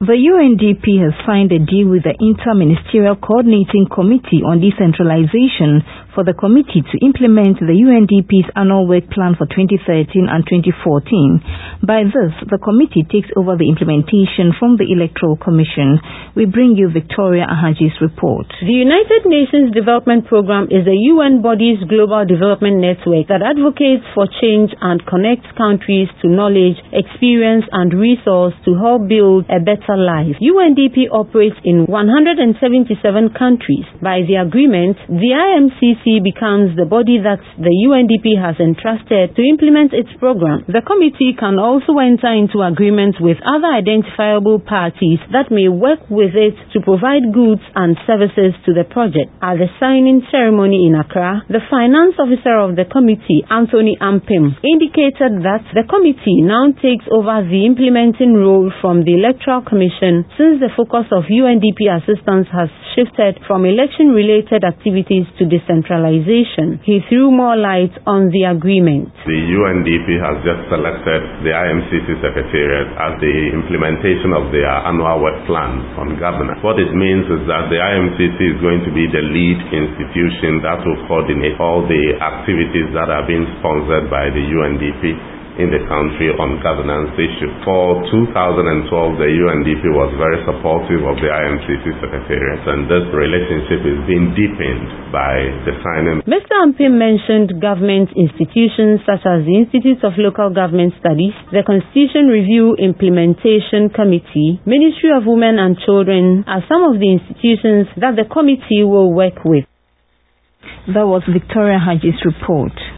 The UNDP has signed a deal with the Inter-Ministerial Coordinating Committee on Decentralization for the committee to implement the UNDP's annual work plan for 2013 and 2014. By this, the committee takes over the implementation from the Electoral Commission. We bring you Victoria Ahaji's report. The United Nations Development Programme is a UN body's global development network that advocates for change and connects countries to knowledge, experience and resource to help build a better life. UNDP operates in 177 countries. By the agreement, the IMCC becomes the body that the UNDP has entrusted to implement its program. The committee can also enter into agreements with other identifiable parties that may work with it to provide goods and services to the project. At the signing ceremony in Accra, the finance officer of the committee, Anthony Ampim, indicated that the committee now takes over the implementing role from the Electoral Commission since the focus of UNDP assistance has shifted from election-related activities to decentralization. He threw more light on the agreement. The UNDP has just selected the IMCC Secretariat as the implementation of their annual work plan on governance. What it means is that the IMCC is going to be the lead institution that will coordinate all the activities that are being sponsored by the UNDP in the country on governance issues. For 2012, the UNDP was very supportive of the IMCC Secretariat, and this relationship is being deepened by the signing. Mr. Ampim mentioned government institutions such as the Institute of Local Government Studies, the Constitution Review Implementation Committee, Ministry of Women and Children as some of the institutions that the committee will work with. That was Victoria Ahaji's report.